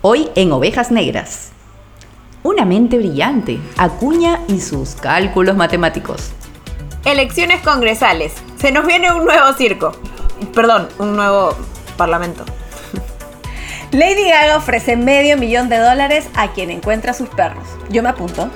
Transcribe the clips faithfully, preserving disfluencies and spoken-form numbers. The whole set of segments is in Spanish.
Hoy en Ovejas Negras. Una mente brillante, Acuña y sus cálculos matemáticos. Elecciones congresales. Se nos viene un nuevo circo. Perdón, un nuevo parlamento. Lady Gaga ofrece medio millón de dólares a quien encuentra sus perros. Yo me apunto.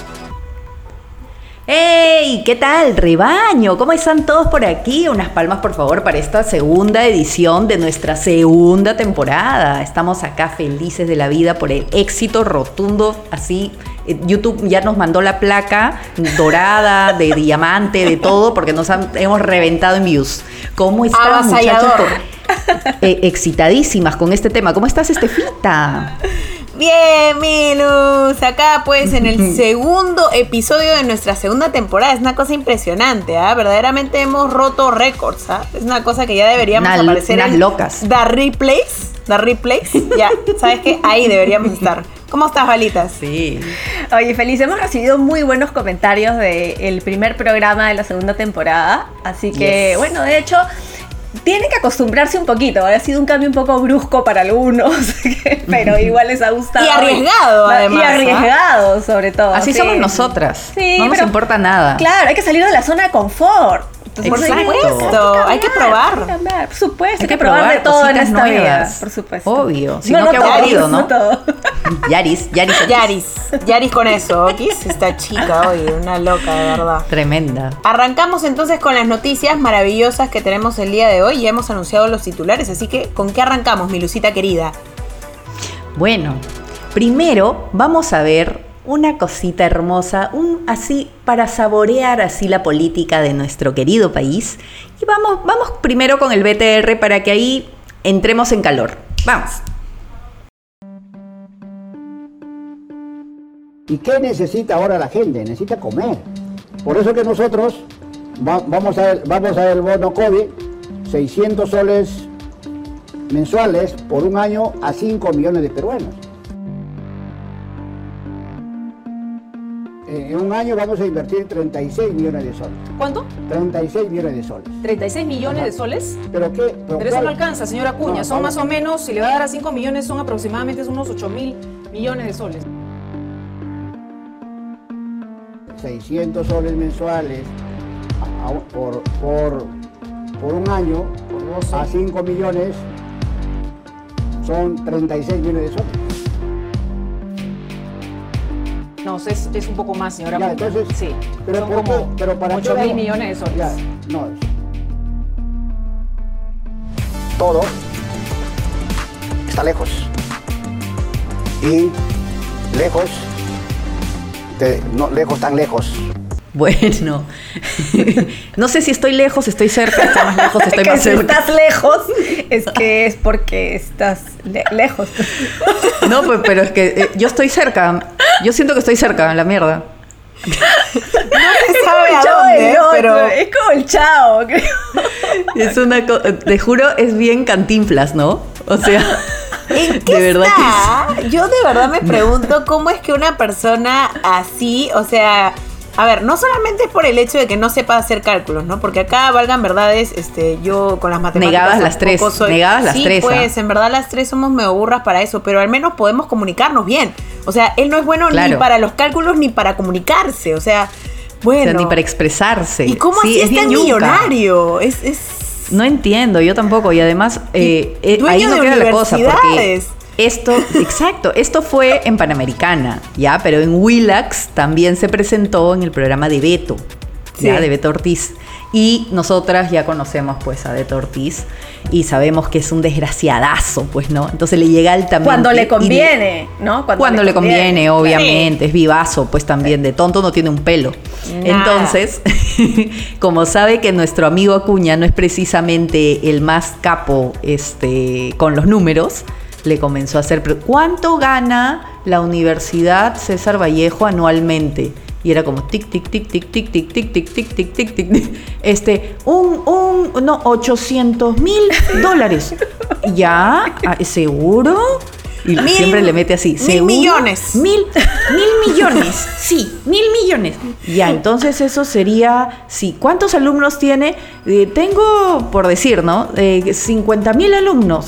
¡Hey! ¿Qué tal, rebaño? ¿Cómo están todos por aquí? Unas palmas, por favor, para esta segunda edición de nuestra segunda temporada. Estamos acá felices de la vida por el éxito rotundo, así. YouTube ya nos mandó la placa dorada, de diamante, de todo, porque nos han, hemos reventado en views. ¿Cómo están, muchachos? Por, eh, excitadísimas con este tema. ¿Cómo estás, Estefita? Bien, Milus, acá pues en el segundo episodio de nuestra segunda temporada. Es una cosa impresionante, ¿ah? ¿eh? Verdaderamente hemos roto récords, ¿ah? ¿eh? Es una cosa que ya deberíamos Una, aparecer unas en locas. The Replays, The Replays, ya, ¿sabes qué? Ahí deberíamos estar. ¿Cómo estás, Balitas? Sí. Oye, feliz, hemos recibido muy buenos comentarios del primer programa de la segunda temporada, así que, yes. bueno, de hecho... Tienen que acostumbrarse un poquito, ha sido un cambio un poco brusco para algunos, pero igual les ha gustado. Y arriesgado, además. Y arriesgado, ¿eh? Sobre todo. Así sí. somos nosotras, sí, no pero, nos importa nada. Claro, hay que salir de la zona de confort. Entonces, por supuesto, hay, hay que probar. Hay que cambiar, por supuesto, hay, hay que, que probar, probar de todo en esta nuevas. vida, por supuesto. Obvio, si no, no, no qué todo, aburrido, ¿no? No todo. Yaris, Yaris. Yaris, Yaris con eso, Okis, esta chica, oye, una loca, de verdad. Tremenda. Arrancamos entonces con las noticias maravillosas que tenemos el día de hoy. Ya hemos anunciado los titulares, así que ¿con qué arrancamos, mi Lucita querida? Bueno, primero vamos a ver una cosita hermosa, un así para saborear así la política de nuestro querido país. Y vamos, vamos primero con el B T R para que ahí entremos en calor. Vamos. ¿Y qué necesita ahora la gente? Necesita comer. Por eso que nosotros va, vamos a vamos a el bono COVID, seiscientos soles mensuales por un año a cinco millones de peruanos. En un año vamos a invertir treinta y seis millones de soles. ¿Cuánto? treinta y seis millones de soles. ¿treinta y seis millones de soles? ¿Pero qué? Pero, pero eso no alcanza, señora Acuña. No, son vamos. Más o menos, si le va a dar a cinco millones, son aproximadamente unos ocho mil millones de soles. seiscientos soles mensuales a, a, por, por, por un año por doce. A cinco millones son treinta y seis millones de soles. No, es, es un poco más, señora. Ya, entonces, sí, pero son ¿por como qué? Pero para ocho mil millones de soles. Ya, no. Todo está lejos. Y lejos, de, no, lejos, tan lejos. Bueno, no sé si estoy lejos, estoy cerca, estoy más lejos, estoy más cerca. Si estás lejos, es que es porque estás le- lejos. No, pues, pero es que eh, yo estoy cerca. Yo siento que estoy cerca, la mierda. No se sabe a dónde, pero... Es como el Chao, creo. Es una cosa, te juro, es bien Cantinflas, ¿no? O sea, ¿en qué de verdad está? que es... Yo de verdad me pregunto cómo es que una persona así, o sea... A ver, no solamente es por el hecho de que no sepa hacer cálculos, ¿no? Porque acá, valgan verdades, este, yo con las matemáticas... Negadas las tres, soy, negadas las sí, tres. Sí, pues, ¿eh? En verdad las tres somos medio burras para eso, pero al menos podemos comunicarnos bien. O sea, él no es bueno claro. ni para los cálculos ni para comunicarse, o sea, bueno... O sea, ni para expresarse. ¿Y cómo sí, así es tan millonario? Es, es... No entiendo, yo tampoco, y además, eh, eh, ahí no queda la cosa, porque... Esto, exacto, esto fue en Panamericana, ya, pero en Willax también se presentó en el programa de Beto, sí. ya, de Beto Ortiz. Y nosotras ya conocemos pues a Beto Ortiz y sabemos que es un desgraciadazo, pues, ¿no? Entonces le llega altamente. Cuando le conviene, y, ¿no? Cuando, Cuando le conviene, conviene obviamente, sí. Es vivazo, pues también, de tonto no tiene un pelo. Nada. Entonces, como sabe que nuestro amigo Acuña no es precisamente el más capo este, con los números, le comenzó a hacer, ¿cuánto gana la Universidad César Vallejo anualmente? Y era como tic, tic, tic, tic, tic, tic, tic, tic, tic, tic, tic, tic, este, un, un, no, ochocientos mil dólares. ¿Ya? ¿Seguro? Y mil, siempre le mete así, ¿seguro? Mil millones. Mil, mil millones, sí, mil millones. Ya, entonces eso sería, sí, ¿cuántos alumnos tiene? Eh, tengo, por decir, ¿no? Eh, cincuenta mil alumnos.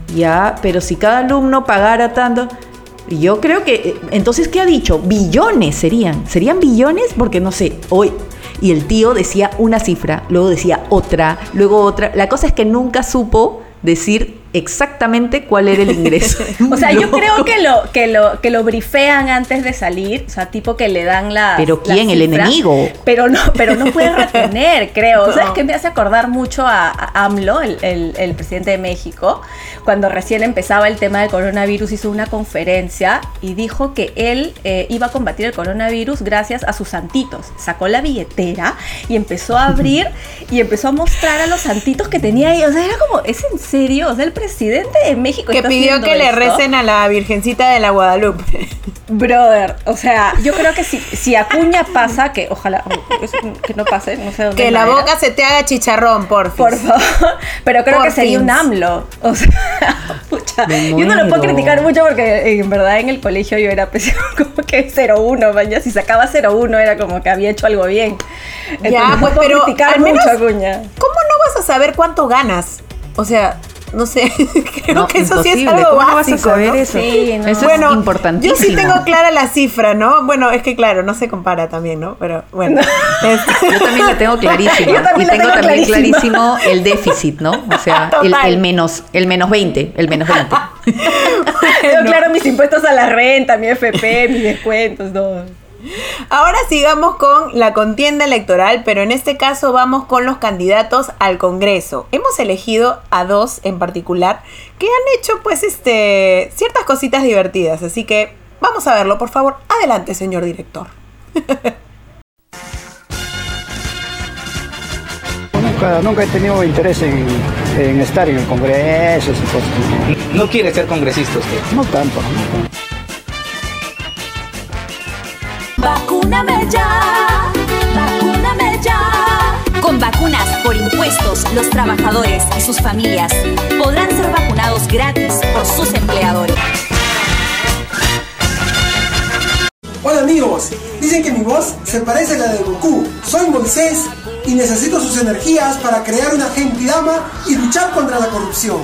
Ya, pero si cada alumno pagara tanto... Yo creo que... Entonces, ¿qué ha dicho? Billones serían. ¿Serían billones? Porque no sé, hoy... Y el tío decía una cifra, luego decía otra, luego otra. La cosa es que nunca supo decir exactamente cuál era el ingreso. O sea, yo creo que lo, que lo, que lo brifean antes de salir, o sea, tipo que le dan la. ¿Pero quién? ¿El enemigo? Pero no, pero no puede retener, creo. No. ¿Sabes qué me hace acordar mucho a, a AMLO, el, el, el presidente de México? Cuando recién empezaba el tema del coronavirus, hizo una conferencia y dijo que él eh, iba a combatir el coronavirus gracias a sus santitos. Sacó la billetera y empezó a abrir y empezó a mostrar a los santitos que tenía ahí. O sea, era como, ¿es en serio? O sea, el presidente de México que está pidió que esto? le recen a la Virgencita de la Guadalupe. Brother, o sea, yo creo que si, si Acuña pasa, que ojalá que no pase, no sé dónde que la manera. boca se te haga chicharrón, porfis. Por favor, pero creo Por que sería fins. un AMLO. O sea, pucha, yo no lo puedo criticar mucho porque en verdad en el colegio yo era pues, como que cero uno, man, ya si sacaba cero uno era como que había hecho algo bien. Entonces, Ya, no pues, puedo pero criticar al menos, mucho a Acuña. ¿cómo no vas a saber cuánto ganas? O sea, no sé, creo No, que eso sí es imposible. algo ¿Cómo básico, vas a saber ¿no? eso? Sí, no. Eso Bueno, es importantísimo. yo sí tengo clara la cifra, ¿no? Bueno, es que claro, no se compara también, ¿no? Pero bueno. Este- Yo también la tengo clarísima. Yo también y la tengo, tengo también clarísima. clarísimo el déficit, ¿no? O sea, el, Total. el menos, el menos veinte, el menos veinte. Tengo claro mis impuestos a la renta, mi F P, mis descuentos, todo. Ahora sigamos con la contienda electoral, pero en este caso vamos con los candidatos al Congreso. Hemos elegido a dos en particular que han hecho pues este ciertas cositas divertidas, así que vamos a verlo, por favor. Adelante, señor director. Nunca, nunca he tenido interés en, en estar en el Congreso y cosas. No quiere ser congresista usted. No tanto, no tanto. Vacúname ya, vacúname ya. Con vacunas por impuestos, los trabajadores y sus familias podrán ser vacunados gratis por sus empleadores. Hola amigos, dicen que mi voz se parece a la de Goku. Soy Moisés y necesito sus energías para crear una Genkidama y luchar contra la corrupción.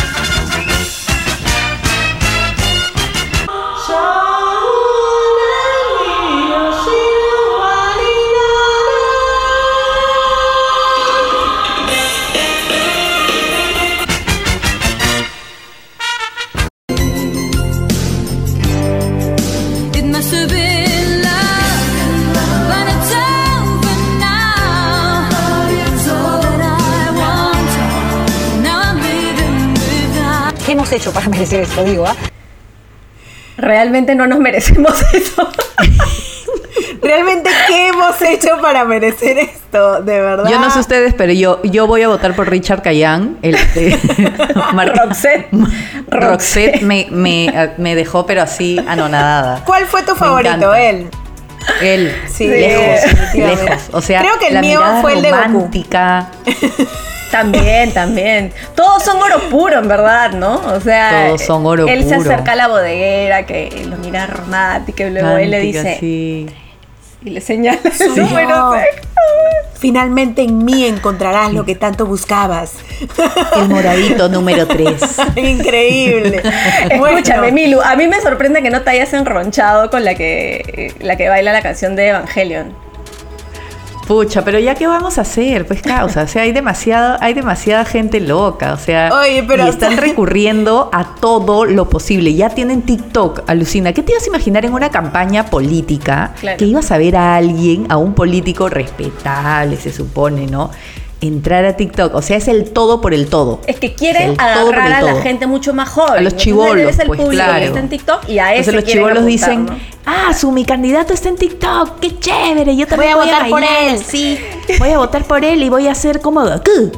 ¿Qué hemos hecho para merecer esto? Digo, ¿ah? Realmente no nos merecemos eso. Realmente, ¿qué hemos hecho para merecer esto? De verdad. Yo no sé ustedes, pero yo, yo voy a votar por Richard Cayán. El, eh, Mar- Roxette. Roxette me, me, me dejó, pero así anonadada. ¿Cuál fue tu Me favorito? encanta. Él. Él, Sí, lejos, definitivamente. lejos. O sea, Creo que el la mío mirada fue el de Goku. romántica. También, también. Todos son oro puro, en verdad, ¿no? O sea, Todos son oro él se puro. acerca a la bodeguera, que lo mira romántica, y luego él le Romántica, dice, sí. y le señala el Soy número yo. seis. Finalmente en mí encontrarás lo que tanto buscabas. El moradito número tres. Increíble. Escúchame, Bueno, Milu, a mí me sorprende que no te hayas enronchado con la que, la que baila la canción de Evangelion. Pucha, pero ya qué vamos a hacer, pues causa, o sea, hay demasiado, hay demasiada gente loca, o sea, Oye, pero y están recurriendo a todo lo posible. Ya tienen TikTok, alucina. ¿Qué te ibas a imaginar en una campaña política Claro. que ibas a ver a alguien, a un político respetable, se supone, ¿no? Entrar a TikTok, o sea, es el todo por el todo. Es que quieren Es el todo por agarrar el a la todo. gente mucho más joven. A los Entonces, chibolos, él es el pues, público claro. que está en TikTok y a ese Entonces los quieren chibolos apuntar, dicen, ¿no? ah, su mi candidato está en TikTok, qué chévere, yo también Voy voy a a, votar por bailar, él. sí, voy a votar por él y voy a ser como Goku.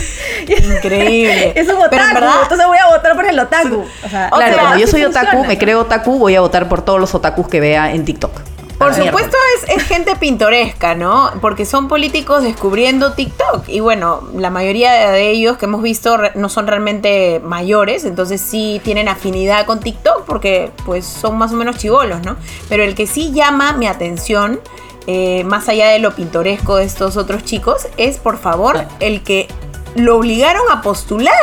increíble. Es un Pero en otaku, verdad, entonces voy a votar por el otaku. O sea, O Claro, sea, como yo así soy otaku, funciona, me ¿no? creo otaku, voy a votar por todos los otakus que vea en TikTok. por A la mierda. supuesto es, es gente pintoresca, ¿no? Porque son políticos descubriendo TikTok. Y bueno, la mayoría de ellos que hemos visto re- no son realmente mayores, entonces sí tienen afinidad con TikTok porque pues son más o menos chibolos, ¿no? Pero el que sí llama mi atención, eh, más allá de lo pintoresco de estos otros chicos, es por favor el que lo obligaron a postular.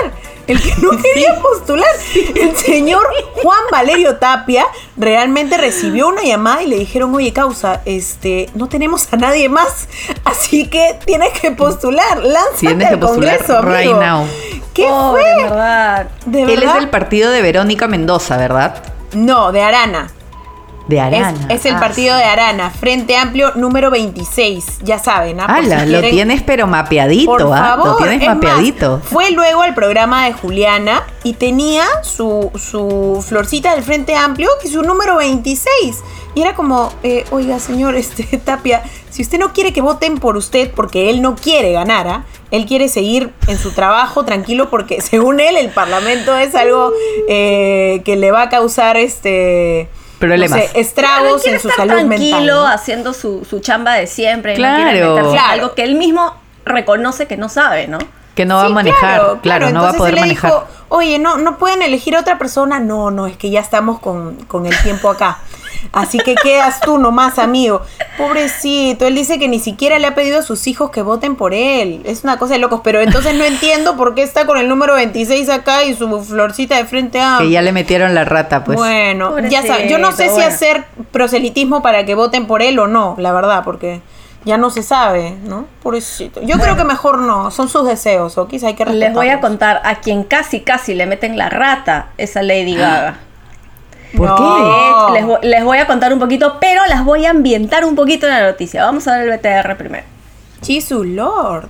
el que no quería postular. El señor Juan Valerio Tapia realmente recibió una llamada y le dijeron, oye, causa, este, no tenemos a nadie más, así que tienes que postular, lánzate Tienes que al postular Congreso, right amigo. now. ¿Qué Oh, fue? de verdad. ¿De Él verdad? es del partido de Verónica Mendoza, ¿verdad? No, de Arana. De Es, Arana. es el Ah, partido sí. de Arana, Frente Amplio número veintiséis, ya saben, ¿ah? Por ¡Hala! si Lo quieren- tienes pero mapeadito, Por ¿ah? favor, Lo tienes es más, mapeadito. fue luego al programa de Juliana y tenía su, su florcita del Frente Amplio y su número veintiséis. Y era como, eh, oiga, señor este, Tapia, si usted no quiere que voten por usted porque él no quiere ganar, ¿ah? Él quiere seguir en su trabajo tranquilo porque según él el Parlamento es algo eh, que le va a causar este... Problemas. no sé, estragos Él quiere en su estar salud tranquilo, mental, ¿no? haciendo su, su chamba de siempre. Claro. No quiere meterse en Claro. algo que él mismo reconoce que no sabe, ¿no? Que no va Sí, a manejar. Claro, no va a Entonces poder él le manejar. dijo, oye, no, no pueden elegir a otra persona. No, no, es que ya estamos con, con el tiempo acá. Así que quedas tú nomás, amigo. Pobrecito, él dice que ni siquiera le ha pedido a sus hijos que voten por él. Es una cosa de locos, pero entonces no entiendo por qué está con el número veintiséis acá y su florcita de Frente a... Que ya le metieron la rata, pues. Bueno, Pobrecito, ya sabes, yo no sé si bueno. hacer proselitismo para que voten por él o no, la verdad, porque ya no se sabe, ¿no? Pobrecito. Yo creo que mejor no, son sus deseos, o quizá hay que respetarlos. Les voy a contar a quien casi, casi le meten la rata es a Lady Gaga. ¿Por No. qué? De- Les, vo- les voy a contar un poquito, pero las voy a ambientar un poquito en la noticia. Vamos a ver el B T R primero. Jesus Lord.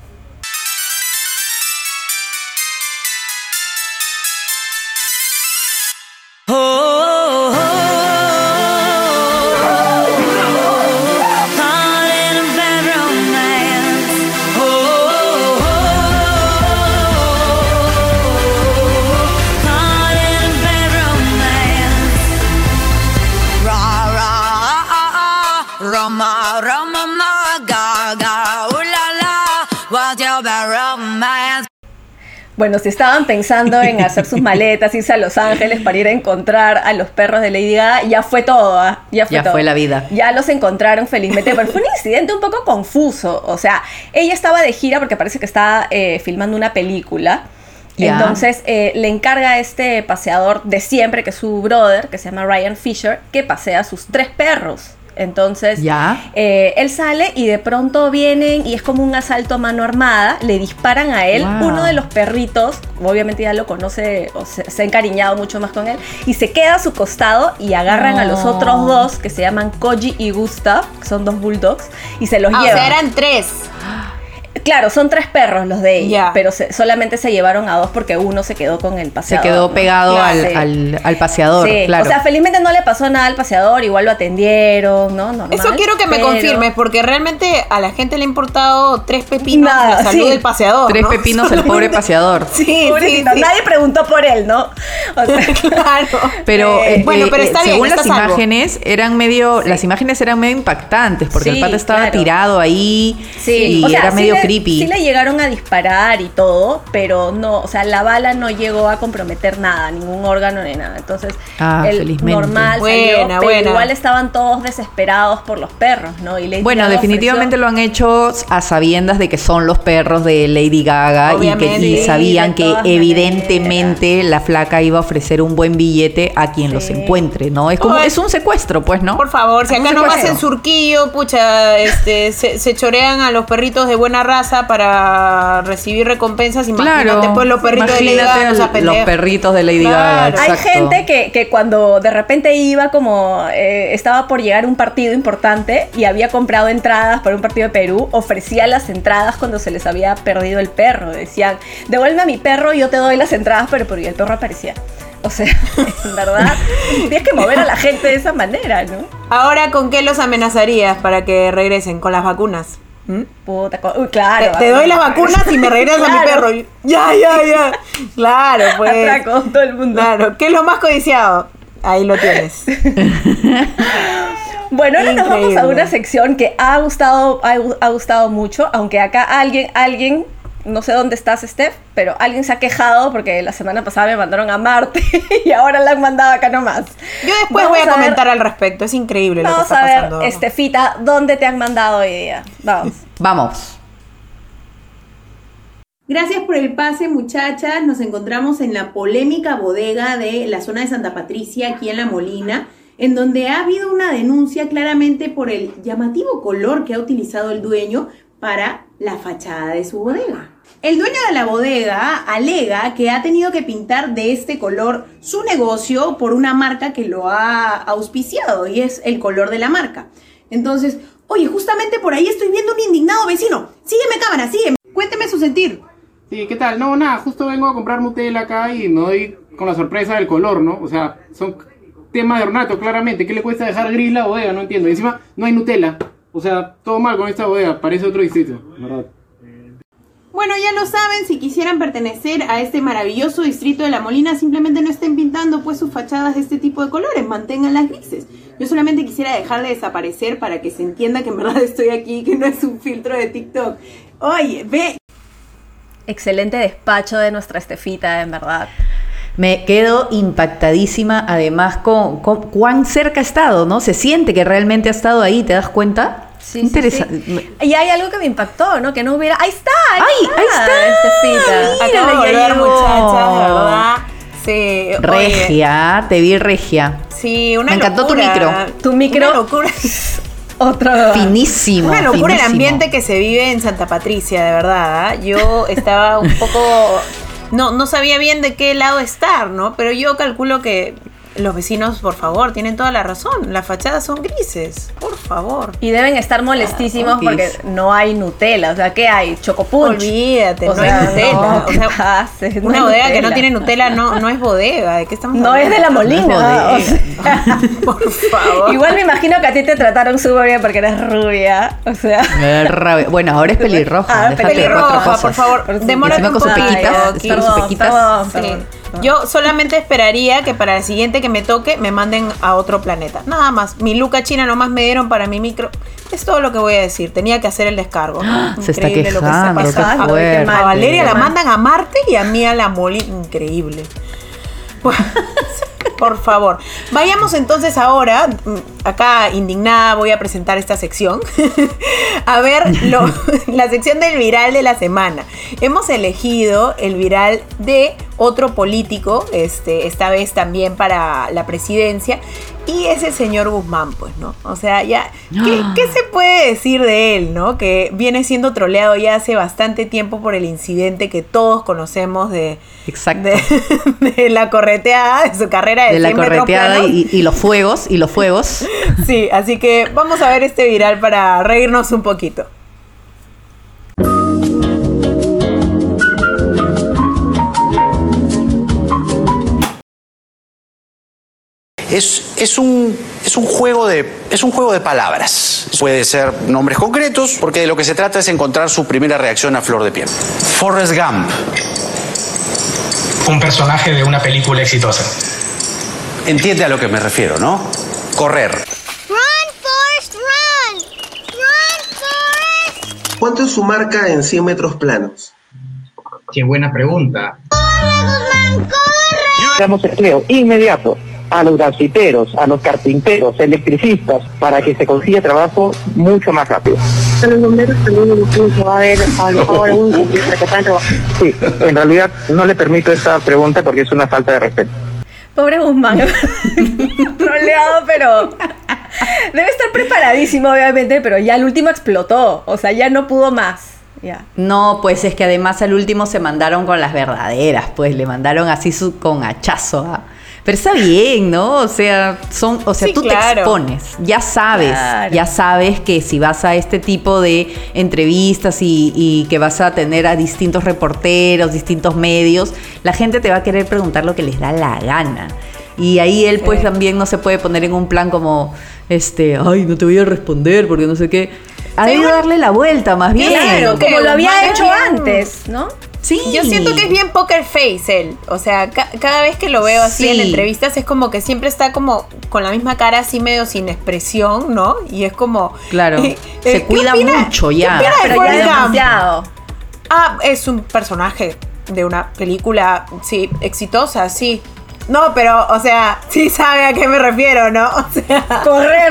Bueno, si estaban pensando en hacer sus maletas, irse a Los Ángeles para ir a encontrar a los perros de Lady Gaga, ya fue todo, ¿ah? Ya fue Ya todo. fue la vida. Ya los encontraron felizmente, pero fue un incidente un poco confuso. O sea, ella estaba de gira porque parece que estaba eh, filmando una película. Ya. Entonces eh, le encarga a este paseador de siempre, que es su brother, que se llama Ryan Fisher, que pasea a sus tres perros. Entonces, Ya. eh, él sale y de pronto vienen y es como un asalto a mano armada, le disparan a él, Wow. uno de los perritos, obviamente ya lo conoce, o se, se ha encariñado mucho más con él, y se queda a su costado y agarran a los No. otros dos, que se llaman Koji y Gustav, que son dos bulldogs, y se los Ah, o llevan. sea, eran tres. Claro, son tres perros los de ella, Ya. pero se- solamente se llevaron a dos porque uno se quedó con el Se paseador. quedó ¿no? pegado Claro, al, sí. al, al paseador, Sí, claro. o sea, felizmente no le pasó nada al paseador, igual lo atendieron, ¿no? Normal, Eso quiero que me pero- confirmes, porque realmente a la gente le ha importado tres pepinos Nada, la salud sí. del paseador. Tres ¿no? pepinos el pobre paseador. Sí, sí, Pobrecito, sí. nadie preguntó por él, ¿no? O sea, Claro. Pero, Eh, eh, bueno, eh, pero está bien, según está las salvo. imágenes eran medio, las imágenes eran medio impactantes porque Sí, el pata estaba claro. tirado ahí sí, y o sea, era sí medio le- creepy. Sí le llegaron a disparar y todo, pero no, o sea, la bala no llegó a comprometer nada, ningún órgano ni nada. Entonces, Ah, el felizmente. normal Buena, salió, pero buena. igual estaban todos desesperados por los perros, ¿no? Y Lady Bueno, Gaga definitivamente ofreció- lo han hecho a sabiendas de que son los perros de Lady Gaga y que Obviamente. y Sí, sabían de que todas evidentemente la flaca iba a ofrecer un buen billete a quien los Sí. encuentre, ¿no? Es como Ay. es un secuestro, pues, ¿no? Por favor, si Un acá nomás secuestro. en Surquillo, pucha, este, se, se chorean a los perritos de buena raza para recibir recompensas. Imagínate, Claro, pues, los perritos de Lady imagínate Gaga, no seas el- pendejo. los perritos de Lady Gaga. Claro. Hay exacto. gente que, que cuando de repente iba como eh, estaba por llegar un partido importante y había comprado entradas para un partido de Perú, ofrecía las entradas cuando se les había perdido el perro. Decían, devuelve a mi perro y yo te doy las entradas, pero porque el perro aparecía. O sea, en verdad, tienes que mover a la gente de esa manera, ¿no? Ahora, ¿con qué los amenazarías para que regresen? ¿Con las vacunas? ¿Mm? Puta, co- uy, claro. Te, te doy las vacunas y me regresas a mi Claro. perro. Ya, ya, ya. Claro, pues. Atraco, todo el mundo. Claro. ¿Qué es lo más codiciado? Ahí lo tienes. Bueno, ahora nos vamos a Increíble. una sección que ha gustado, ha, ha gustado mucho, aunque acá alguien, alguien, no sé dónde estás, Steph, pero alguien se ha quejado porque la semana pasada me mandaron a Marte y ahora la han mandado acá nomás. Yo después Vamos voy a, ver- comentar al respecto. Es increíble lo que Vamos está a ver, pasando. Estefita, ¿dónde te han mandado hoy día? Vamos. Vamos. Gracias por el pase, muchachas. Nos encontramos en la polémica bodega de la zona de Santa Patricia, aquí en La Molina, en donde ha habido una denuncia claramente por el llamativo color que ha utilizado el dueño para la fachada de su bodega. El dueño de la bodega alega que ha tenido que pintar de este color su negocio por una marca que lo ha auspiciado, y es el color de la marca. Entonces, oye, justamente por ahí estoy viendo un indignado vecino. Sígueme, cámara, sígueme. Cuénteme su sentir. Sí, ¿qué tal? No, nada, justo vengo a comprar Nutella acá y me doy con la sorpresa del color, ¿no? O sea, son temas de ornato, claramente. ¿Qué le cuesta dejar gris la bodega? No entiendo. Y encima, no hay Nutella. O sea, todo mal con esta bodega, parece otro distrito, ¿verdad? Bueno, ya lo saben, si quisieran pertenecer a este maravilloso distrito de La Molina, simplemente no estén pintando pues sus fachadas de este tipo de colores, manténganlas grises. Yo solamente quisiera dejar de desaparecer para que se entienda que en verdad estoy aquí, que no es un filtro de TikTok. Oye, ve. Excelente despacho de nuestra Estefita, en verdad. Me quedo impactadísima, además, con, con cuán cerca ha estado, ¿no? Se siente que realmente ha estado ahí, ¿te das cuenta? Sí, interesante. Sí, sí. Y hay algo que me impactó, ¿no? Que no hubiera... ¡Ahí está! ¡Ahí, ¡Ay, está! ahí está! Estefita. Acabo de volver, muchachas, de verdad. Sí, regia, oye. Te vi regia. Sí, una Me encantó locura. tu micro. Tu micro. Una locura. Otro. Finísimo. Una locura finísimo. el ambiente que se vive en Santa Patricia, de verdad. ¿eh? Yo estaba un poco... No, no sabía bien de qué lado estar, ¿no? Pero yo calculo que los vecinos, por favor, tienen toda la razón. Las fachadas son grises, por favor. Y deben estar molestísimos Ah, porque no hay Nutella. O sea, ¿qué hay? Chocopunch. Olvídate, O no sea, hay Nutella. no, o sea, ¿qué haces? No una hay bodega que no Nutella. tiene Nutella no, no es bodega. ¿De qué estamos No es hablando? de La Molina. No es bodega. O sea, Por favor. igual me imagino que a ti te trataron súper bien porque eres rubia. O sea... Ra- Bueno, ahora es pelirroja. Ah, déjate de pelirroja, cuatro cosas. por favor. Por- Demórate encima un con sus poquito, pequitas, Kim. espero sus pequitas. Perdón, Sí. perdón, perdón. Yo solamente esperaría que para el siguiente que me toque me manden a otro planeta. Nada más. Mi luca china nomás me dieron para mi micro. Es todo lo que voy a decir. Tenía que hacer el descargo, ¿no? Se está Increíble lo que quejando, está qué pasando. A- fuerte. A Valeria la Qué mal. mandan a Marte y a mí a La Molina. Increíble. Bueno, por favor. Vayamos entonces ahora, acá indignada voy a presentar esta sección, a ver lo, la sección del viral de la semana. Hemos elegido el viral de otro político, este, esta vez también para la presidencia, y es el señor Guzmán, pues, ¿no? O sea, ya, ¿qué, qué se puede decir de él, no? Que viene siendo troleado ya hace bastante tiempo por el incidente que todos conocemos de, Exacto. de, de la correteada, de su carrera de, De la cien metros correteada planos. y, y los fuegos, y los fuegos. Sí, así que vamos a ver este viral para reírnos un poquito. Es, es, un, es, un juego de, es un juego de palabras. Puede ser nombres concretos, porque de lo que se trata es encontrar su primera reacción a flor de piel. Forrest Gump. Un personaje de una película exitosa. Entiende a lo que me refiero, ¿no? Correr. Run, Forrest, run. Run, Forrest. ¿Cuánto es su marca en cien metros planos? Qué buena pregunta. ¡Corre, Guzmán, corre! Damos empleo inmediato a los grafiteros, a los carpinteros, electricistas, para que se consiga trabajo mucho más rápido. A los bomberos también incluso va a haber ahora un que están trabajando. Sí, en realidad no le permito esta pregunta porque es una falta de respeto. Pobre Guzmán. Troleado, pero... Debe estar preparadísimo, obviamente, pero ya el último explotó. O sea, ya no pudo más. Ya. No, pues es que además al último se mandaron con las verdaderas, pues le mandaron así su, con hachazo. ¿ah? Pero está bien, ¿no? O sea, son, o sea, Sí, tú claro. te expones, ya sabes, Claro. ya sabes que si vas a este tipo de entrevistas y, y que vas a tener a distintos reporteros, distintos medios, la gente te va a querer preguntar lo que les da la gana. Y ahí él pues Sí. también no se puede poner en un plan como, este, ay, no te voy a responder porque no sé qué. Ha Sí, debido bueno, darle la vuelta más bien. Claro, que como lo había Guzmán hecho es bien- antes, ¿no? Sí. Yo siento que es bien poker face él. O sea, ca- cada vez que lo veo así Sí. en entrevistas es como que siempre está como con la misma cara así medio sin expresión, ¿no? Y es como... Claro, eh, se ¿qué cuida opina- mucho ¿qué ya. opina de Pero ya Forrest Gump? demasiado. Ah, es un personaje de una película, sí, exitosa, sí. No, pero, o sea, sí sabe a qué me refiero, ¿no? O sea... Correr.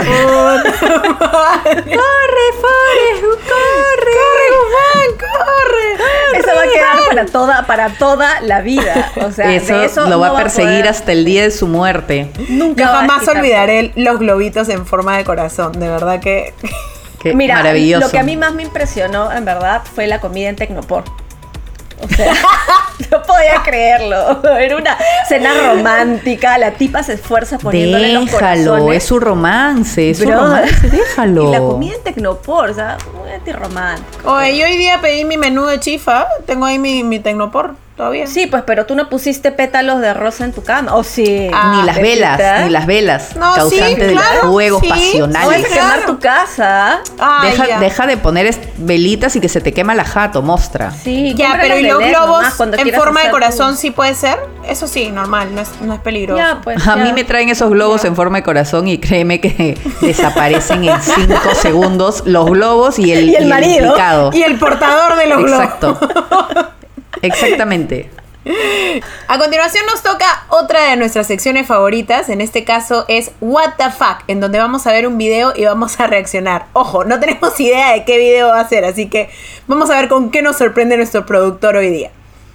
¡Corre, Forrest! ¡Corre! ¡Corre, Guzmán, corre! Eso va a quedar para toda, para toda la vida. O sea, eso, de eso lo va no a perseguir poder. hasta el día de su muerte. Nunca Yo va a jamás quitarse. olvidaré los globitos en forma de corazón. De verdad que... Qué Mira, maravilloso. lo que a mí más me impresionó, en verdad, fue la comida en Tecnopor. O sea, no podía creerlo. Era una cena romántica. La tipa se esfuerza poniéndole los Déjalo, corazones. es su romance, es su Bro. romance, déjalo. Y la comida en Tecnopor, o sea, muy antirromántico. Oye, yo hoy día pedí mi menú de chifa. Tengo ahí mi, mi Tecnopor todavía. Sí, pues, pero tú no pusiste pétalos de rosa en tu cama. ¿O sí? Ah, ni las Besita. velas, ni las velas, No, causante sí, de claro, los fuegos sí. No vas pasionales. a quemar tu casa. Ay, Deja, ya. deja de poner es- velitas y que se te quema la jato, mostra. Sí, Ya, cómpralas pero ¿y de los L E D globos nomás cuando en quieras forma de hacer tu- corazón sí puede ser? Eso sí, normal, no es, no es peligroso. Ya, pues. A ya. mí me traen esos globos en forma de corazón y créeme que desaparecen en cinco segundos los globos y el, Y el y marido. picado. Y el portador de los globos. Exacto. Exactamente. A continuación nos toca otra de nuestras secciones favoritas. En este caso es What the Fuck, en donde vamos a ver un video y vamos a reaccionar. Ojo, no tenemos idea de qué video va a ser, así que vamos a ver con qué nos sorprende nuestro productor hoy día.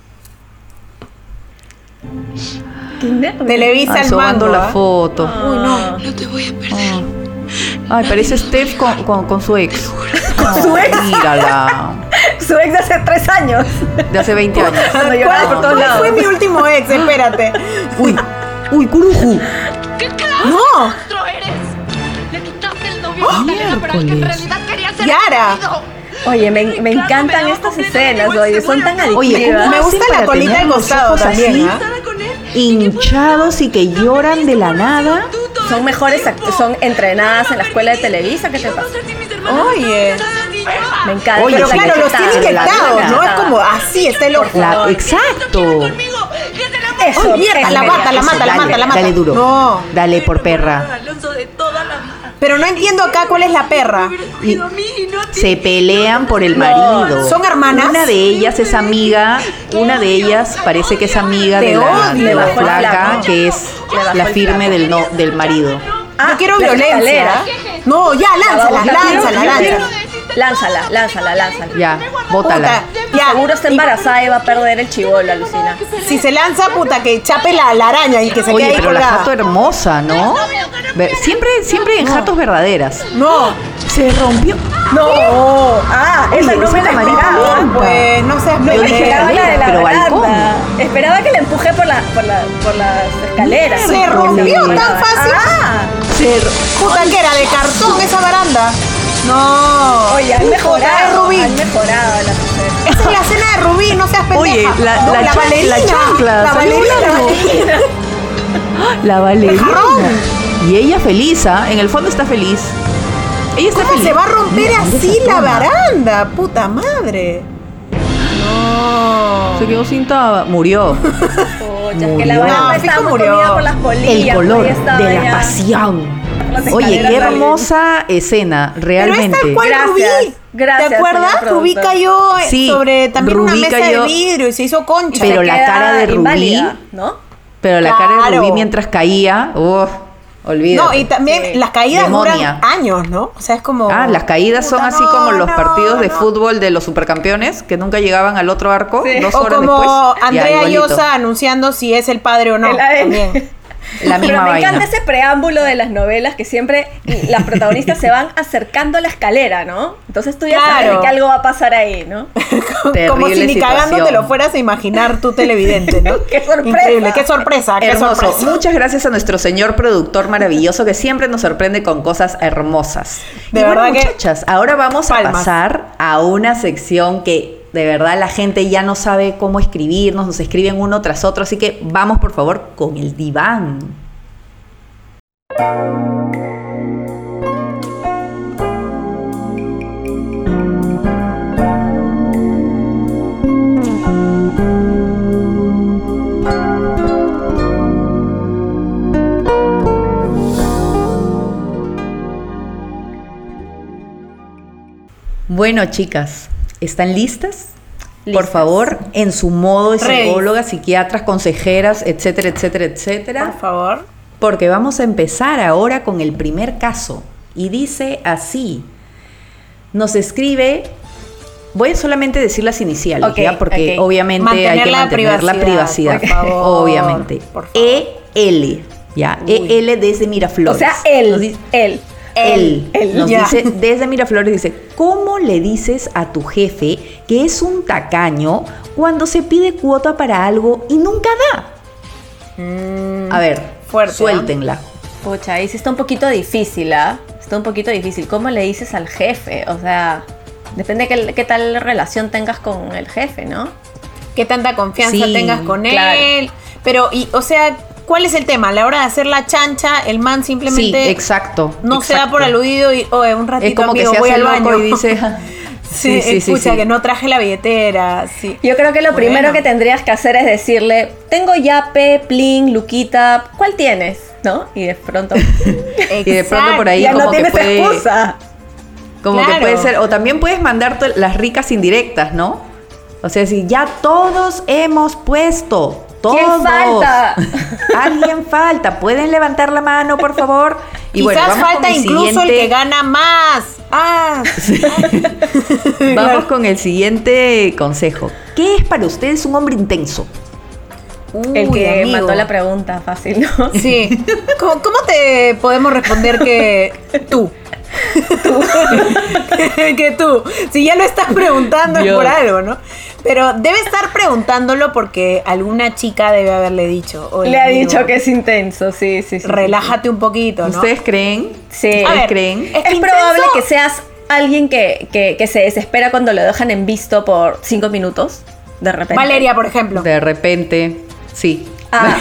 Televisa Ay, el sobando mango. la ¿ah? foto. Uy, no. No te voy a perder. Ay, parece Steph con, con, con su ex. ¿Con su ex? Mírala. Su ex de hace tres años. De hace veinte años. Cuando lloraba por todos ¿Cuál lados. fue mi último ex? Espérate. Uy, uy, Curuju. ¿Qué clase No. de monstruo eres? Le quitaste el novio a Magdalena, pero el que en realidad quería ser Yara. tu marido. Oye, me, me encantan estas escenas, oye, son tan adictivas. Oye, ¿cómo Me gusta hacen la para colita tener al los costado ojos también, así, ¿ah? hinchados y que lloran de la nada? Son mejores, act- son entrenadas en la escuela de Televisa, ¿qué te pasa? Oye. Me encanta. Oye, Pero sí, claro, los tiene inyectadas, inyectados, la ¿no? Es lana. como así, está el ojo. La, exacto. Eso, Ay, mierda, la eso, mata, la Eso, mata, la dale, mata, la mata. Dale duro. No. Dale por perra. Pero no entiendo acá cuál es la perra. Y se pelean por el marido. ¿Son hermanas? Una de ellas es amiga, una de ellas parece que es amiga Te de la, odio. de la Le bajó el flaca, flaco. que es Le bajó la el firme flaco. del no, del marido. Yo quiero la violencia. escalera. No, ya, lánzala, La- lánzala, la- lánzala. Lánzala, lánzala, lánzala. Ya, bótala. Puta, ya. Seguro está embarazada y va a perder el chivolo, alucina. Si se lanza, puta, que chape la, la araña y que se Oye, quede ahí pero la colgada. jato hermosa, ¿no? Ver- Siempre, siempre en jatos verdaderas. No, Se rompió. No, ah, esa Oye, no esa me la camarita esperaba. linda. pues no seas Yo Yo dije, dije esperaba la de la pero baranda. balcón. Esperaba que la empuje por, la, por, la, por las escaleras. Se rompió tan fácil. Ah, Puta, que era de cartón esa baranda. No. oye, han Puta, mejorado. es Rubí. Han mejorado las escenas. Esa es la cena de Rubí, no seas pendeja. Oye, la- No, la chan- bailarina. la chancla, La salió bailarina. volando. La bailarina. La bailarina. jarrón. Y ella feliz, ¿ah? En el fondo está feliz. Ella está ¿Cómo feliz. se va a romper Mira, ¿dónde así se la toma? baranda? Puta madre. No. Se quedó sin taba. Murió. Pucha, es que la Murió. baranda No, estaba fijo muy murió. comida por las polillas. El color pues, ya estaba de la ya pasión. las Oye, qué escaleras hermosa escena, Pero realmente. es tal cual Gracias, Rubí. gracias, ¿Te acuerdas? señor Rubí productor. cayó eh, Sí, sobre también Rubí una mesa cayó- de vidrio y se hizo concha. Pero Se la queda cara de Rubí, inválida, ¿no? Pero la cara de Claro. Rubí mientras caía, uff, olvídate. No, y también Sí. las caídas Demonia. duran años, ¿no? O sea, es como... Ah, las caídas son Puta, así no, como los no, partidos de no. fútbol de los supercampeones que nunca llegaban al otro arco, Sí. dos O horas como después. ya, Andrea igualito. Llosa anunciando si es el padre o no. El A D N. También. La misma Pero me vaina. encanta ese preámbulo de las novelas que siempre las protagonistas se van acercando a la escalera, ¿no? Entonces tú ya sabes Claro. que algo va a pasar ahí, ¿no? Como Terrible si ni cagando te situación. lo fueras a imaginar tú televidente, ¿no? ¡Qué sorpresa! Increíble, qué sorpresa, qué Hermoso. sorpresa. Muchas gracias a nuestro señor productor maravilloso que siempre nos sorprende con cosas hermosas. De y bueno, verdad que- muchachas, ahora vamos a Palmas. pasar a una sección que de verdad la gente ya no sabe cómo escribirnos, nos escriben uno tras otro, así que vamos por favor con el diván. Bueno, chicas, ¿están listas? Por Listas. favor, en su modo de Ready. psicólogas, psiquiatras, consejeras, etcétera, etcétera, etcétera. Por favor. Porque vamos a empezar ahora con el primer caso. Y dice así. Nos escribe voy a solamente decir las iniciales, Ok, ¿ya? Porque ok. obviamente Mantener hay que la mantener la privacidad, privacidad. por favor, obviamente. por favor. E L, ¿ya? E L desde Miraflores. O sea, él, Nos dice- él. Él, Él, nos ya. dice desde Miraflores, dice, ¿cómo le dices a tu jefe que es un tacaño cuando se pide cuota para algo y nunca da? A ver, fuerte, suéltenla. Pucha, ahí sí está un poquito difícil, ¿ah? Está un poquito difícil. ¿Cómo le dices al jefe? O sea, depende de qué, qué tal relación tengas con el jefe, ¿no? Qué tanta confianza Sí, tengas con claro. él. Pero, y, o sea, ¿cuál es el tema? A la hora de hacer la chancha, el man Sí, simplemente exacto. no se da exacto. por aludido y, oye, un ratito, Es como que amigo, se voy hace al loco baño. y dice, sí, sí, sí, sí, escucha, sí. que no traje la billetera, sí. Yo creo que lo Bueno. primero que tendrías que hacer es decirle, tengo Yape, Plin, Luquita, ¿cuál tienes? ¿No? Y de pronto... Y de pronto por ahí ya como no que tienes puede, excusa. como que Claro. puede ser, o también puedes mandarte las ricas indirectas, ¿no? O sea, si ya todos hemos puesto, todos. ¿Quién falta? Alguien falta, pueden levantar la mano, por favor. Y Quizás bueno, vamos falta con el incluso siguiente, el que gana más. Ah, Vamos con el siguiente consejo. ¿Qué es para ustedes un hombre intenso? El Uy, que amigo. mandó la pregunta, fácil, ¿no? Sí. ¿Cómo, cómo te podemos responder que tú? que tú. Si ya lo estás preguntando es Dios. por algo, ¿no? Pero debe estar preguntándolo porque alguna chica debe haberle dicho. "Oye, Le ha amigo, dicho que es intenso, sí, sí, sí. relájate un poquito, ¿no? ¿Ustedes creen? Sí. A ¿Ustedes ver, creen? es Es que probable intenso- que seas alguien que, que, que se desespera cuando lo dejan en visto por cinco minutos, de repente. Valeria, por ejemplo. De repente, sí. Ah.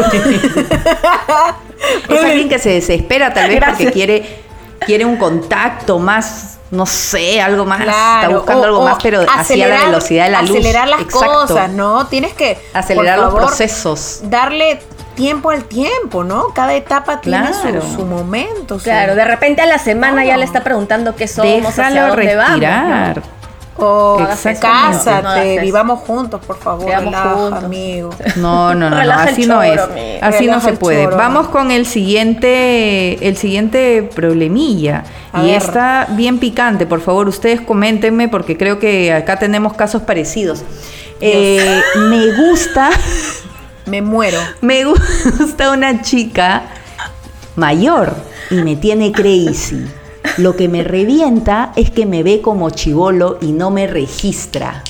Es alguien que se desespera tal vez porque Gracias. quiere, quiere un contacto más, no sé, algo más. Claro, está buscando o- algo o más, pero así a la acelerar- velocidad de la luz. Acelerar las Exacto. cosas, ¿no? Tienes que Acelerar por los favor, procesos. darle tiempo al tiempo, ¿no? Cada etapa tiene Claro. su, su momento. su- Claro, de repente a la semana ya Claro. le está preguntando qué somos, hacia Déjalo dónde respirar. vamos, ¿no? O Exactamente. cásate, No hagas eso. vivamos juntos, por favor. Vivamos Relaja, juntos. amigo. No, no, no, no, Relaja el así no choro, es. amigo. Así no Relaja se el puede. choro. Vamos con el siguiente, el siguiente problemilla. A y ver. está bien picante. Por favor, ustedes coméntenme porque creo que acá tenemos casos parecidos. Eh, me gusta, Me muero. me gusta una chica mayor y me tiene crazy. Lo que me revienta es que me ve como chibolo y no me registra.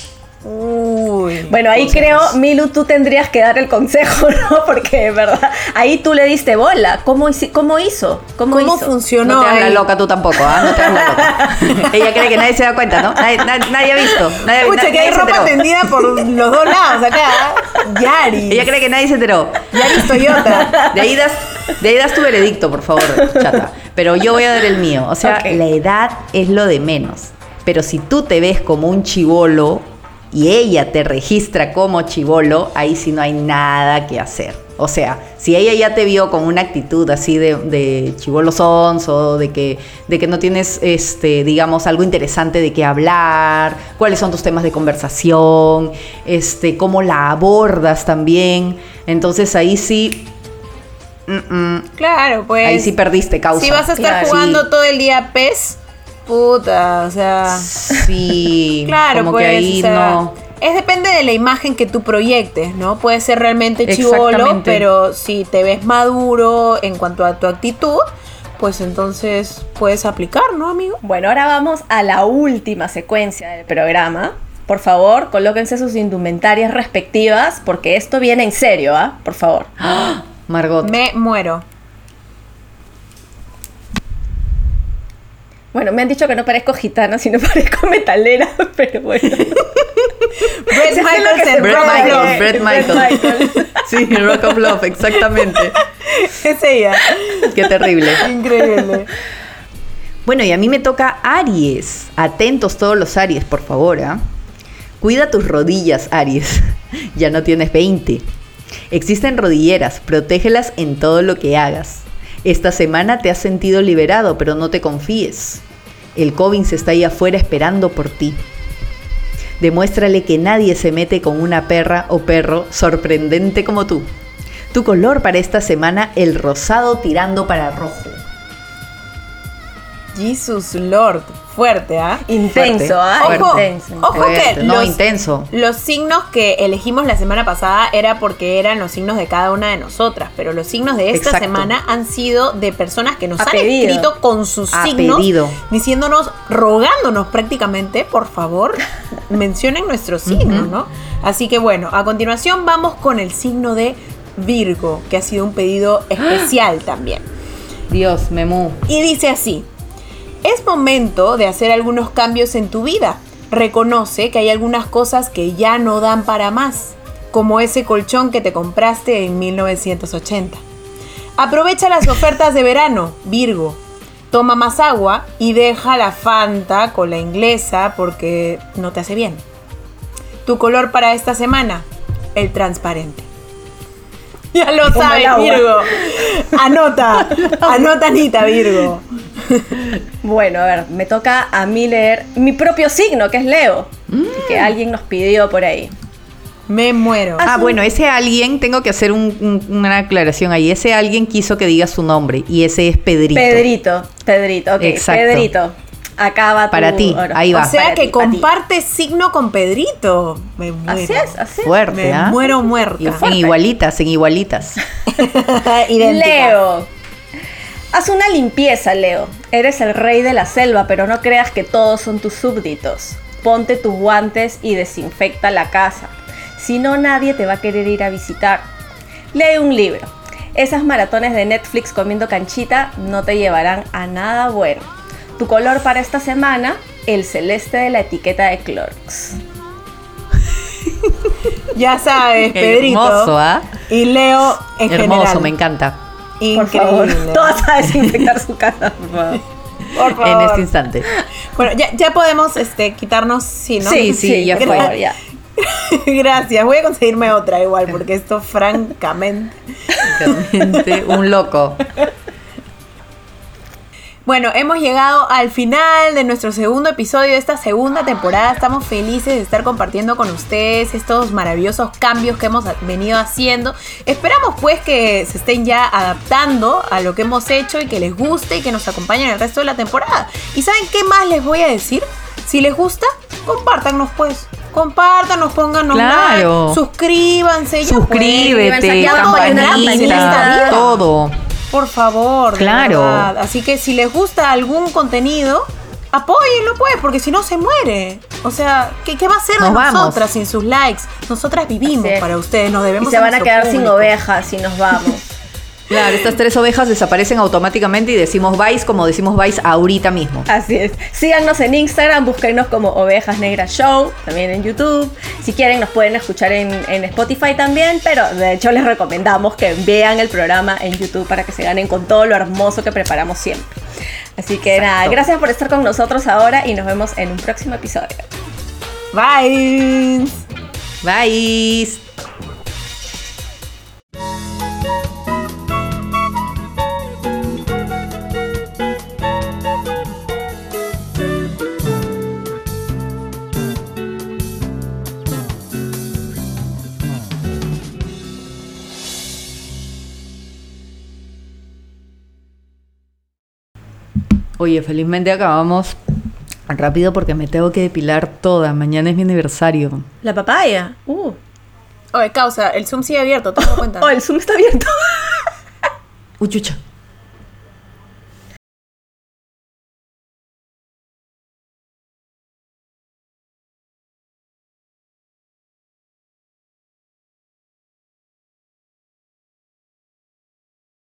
Uy. Bueno, ahí creo, Milu, tú tendrías que dar el consejo, ¿no? Porque, de verdad, ahí tú le diste bola. ¿Cómo, hici- cómo hizo? ¿Cómo, ¿Cómo hizo? funcionó? No te hagas la ahí? loca tú tampoco, ¿ah? No te hagas la loca. Ella cree que nadie se da cuenta, ¿no? Nadie, nadie- nadie ha visto. Nadie, Escucha, nadie que hay se ropa enteró. tendida por los dos lados acá. Yari. Ella cree que nadie se enteró. Yaris Toyota. De ahí das, de ahí das tu veredicto, por favor, chata. Pero yo voy a dar el mío. O sea, Ok. la edad es lo de menos. Pero si tú te ves como un chibolo y ella te registra como chibolo, ahí sí no hay nada que hacer. O sea, si ella ya te vio con una actitud así de, de chibolo sonso, de que, de que no tienes, este, digamos, algo interesante de qué hablar, cuáles son tus temas de conversación, este, cómo la abordas también, entonces ahí sí... mm, mm, Claro, pues. ahí sí perdiste causa. Si vas a estar Claro. jugando Sí. todo el día P E S, puta, o sea. Sí, Claro, como pues. que ahí o sea, no... Es depende de la imagen que tú proyectes, ¿no? Puede ser realmente chivolo, Exactamente. pero si te ves maduro en cuanto a tu actitud, pues entonces puedes aplicar, ¿no, amigo? Bueno, ahora vamos a la última secuencia del programa. Por favor, colóquense sus indumentarias respectivas, porque esto viene en serio, ¿ah? Por favor. Margot. Me muero. Bueno, me han dicho que no parezco gitana, sino parezco metalera, pero bueno. Brett Ya sé lo que Michaels se en Brett Rock Michaels, Love. Brett Michaels. Sí, Rock of Love, exactamente. Es ella. Qué terrible. Increíble. Bueno, y a mí me toca Aries. Atentos todos los Aries, por favor, ¿ah? Cuida tus rodillas, Aries. Ya no tienes veinte. Existen rodilleras, protégelas en todo lo que hagas. Esta semana te has sentido liberado, pero no te confíes. El COVID se está ahí afuera esperando por ti. Demuéstrale que nadie se mete con una perra o perro sorprendente como tú. Tu color para esta semana, el rosado tirando para rojo. Jesus Lord, fuerte, ¿ah? ¿eh? Intenso, ¿ah? ¿eh? Ojo, intenso, ojo fuerte. que no, los, intenso. Los signos que elegimos la semana pasada era porque eran los signos de cada una de nosotras, pero los signos de esta Exacto. semana han sido de personas que nos A han pedido. escrito con sus A signos, pedido. diciéndonos, rogándonos prácticamente, por favor, mencionen nuestros signos, Uh-huh. ¿no? Así que bueno, a continuación vamos con el signo de Virgo, que ha sido un pedido especial también. Dios, Memú. Y dice así: es momento de hacer algunos cambios en tu vida. Reconoce que hay algunas cosas que ya no dan para más, como ese colchón que te compraste en mil novecientos ochenta. Aprovecha las ofertas de verano, Virgo. Toma más agua y deja la Fanta con la inglesa porque no te hace bien. Tu color para esta semana, el transparente. Ya lo Como el sabes, agua. Virgo. Anota, anota, Anita, Virgo. Bueno, a ver, me toca a mí leer mi propio signo, que es Leo, Mm. que alguien nos pidió por ahí. Me muero. Ah, bueno, ese alguien, tengo que hacer un- un- una aclaración ahí. Ese alguien quiso que diga su nombre y ese es Pedrito. Pedrito, Pedrito, ok, Exacto. Pedrito. Acá va tu Para ti, oro. ahí va. O sea Para que ti, para ti. comparte signo con Pedrito. Me muero. Así es, así es. Fuerte, Me ¿ah? muero muerta. Y en igualitas, en igualitas. Idéntica. Leo. Haz una limpieza, Leo. Eres el rey de la selva, pero no creas que todos son tus súbditos. Ponte tus guantes y desinfecta la casa. Si no, nadie te va a querer ir a visitar. Lee un libro. Esas maratones de Netflix comiendo canchita no te llevarán a nada bueno. Tu color para esta semana, el celeste de la etiqueta de Clorox. Ya sabes, Pedrito. Hermoso, ¿ah? Y Leo en Hermoso, general. me encanta. Por favor, Increíble. todas a desinfectar su casa, por favor. Por favor. En este instante. Bueno, ya, ya podemos este, quitarnos, sí, ¿no? Sí, sí, ya por fue. favor, ya. Gracias. Voy a conseguirme otra igual, porque esto francamente... Realmente un loco. Bueno, hemos llegado al final de nuestro segundo episodio de esta segunda temporada. Estamos felices de estar compartiendo con ustedes estos maravillosos cambios que hemos venido haciendo. Esperamos pues que se estén ya adaptando a lo que hemos hecho y que les guste y que nos acompañen el resto de la temporada. ¿Y saben qué más les voy a decir? Si les gusta, compártanos pues. Compártanos, pónganos Claro. like, suscríbanse. ya Suscríbete, Suscríbanse, ya abajo hay una campanita, campanita. todo. por favor, de Claro. verdad. Así que si les gusta algún contenido, apóyenlo pues, porque si no se muere. O sea, ¿qué, qué va a hacer de Nos vamos. nosotras sin sus likes? Nosotras vivimos Así es. para ustedes, nos debemos Y se van a nuestro quedar sin público. ovejas si nos vamos. Claro, estas tres ovejas desaparecen automáticamente y decimos Vice como decimos Vice ahorita mismo. Así es. Síganos en Instagram, búsquenos como Ovejas Negras Show, también en YouTube. Si quieren nos pueden escuchar en, en Spotify también, pero de hecho les recomendamos que vean el programa en YouTube para que se ganen con todo lo hermoso que preparamos siempre. Así que Exacto. nada, gracias por estar con nosotros ahora y nos vemos en un próximo episodio. Bye. Bye. Oye, felizmente acabamos rápido porque me tengo que depilar toda. Mañana es mi aniversario. La papaya. Uh. Oye, causa, el Zoom sigue abierto, te das cuenta. Oh, el Zoom está abierto. Uy, chucha.